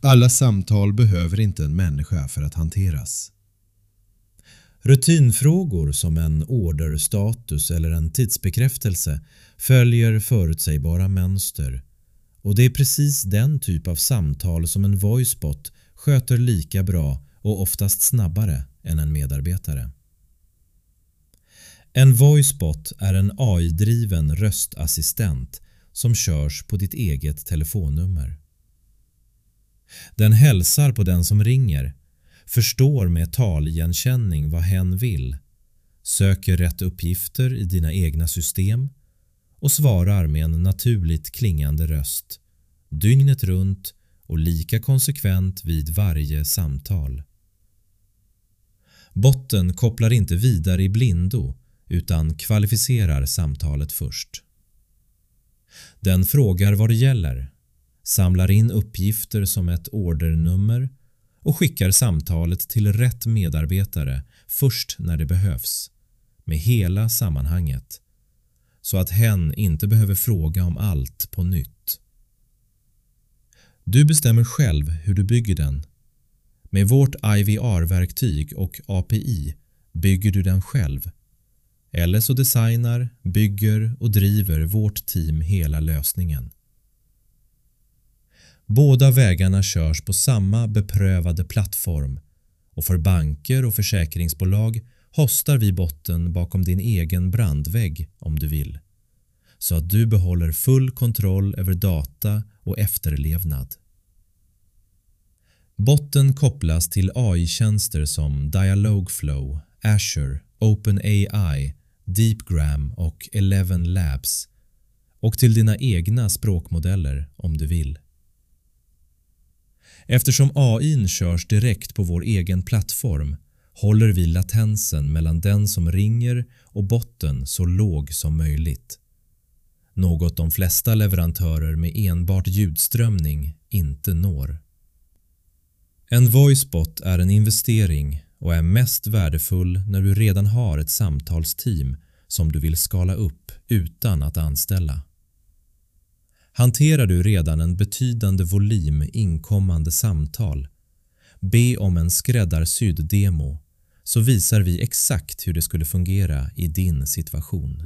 Alla samtal behöver inte en människa för att hanteras. Rutinfrågor som en orderstatus eller en tidsbekräftelse följer förutsägbara mönster, och det är precis den typ av samtal som en voicebot sköter lika bra och oftast snabbare än en medarbetare. En voicebot är en AI-driven röstassistent som körs på ditt eget telefonnummer. Den hälsar på den som ringer, förstår med taligenkänning vad hen vill, söker rätt uppgifter i dina egna system och svarar med en naturligt klingande röst, dygnet runt och lika konsekvent vid varje samtal. Botten kopplar inte vidare i blindo utan kvalificerar samtalet först. Den frågar vad det gäller, samlar in uppgifter som ett ordernummer och skickar samtalet till rätt medarbetare först när det behövs, med hela sammanhanget, så att hen inte behöver fråga om allt på nytt. Du bestämmer själv hur du bygger den. Med vårt IVR-verktyg och API bygger du den själv. Eller så designar, bygger och driver vårt team hela lösningen. Båda vägarna körs på samma beprövade plattform, och för banker och försäkringsbolag hostar vi botten bakom din egen brandvägg om du vill, så att du behåller full kontroll över data och efterlevnad. Botten kopplas till AI-tjänster som Dialogflow, Azure, OpenAI, Deepgram och Eleven Labs, och till dina egna språkmodeller om du vill. Eftersom AI:n körs direkt på vår egen plattform håller vi latensen mellan den som ringer och botten så låg som möjligt. Något de flesta leverantörer med enbart ljudströmning inte når. En voicebot är en investering och är mest värdefull när du redan har ett samtalsteam som du vill skala upp utan att anställa. Hanterar du redan en betydande volym inkommande samtal, be om en skräddarsydd demo så visar vi exakt hur det skulle fungera i din situation.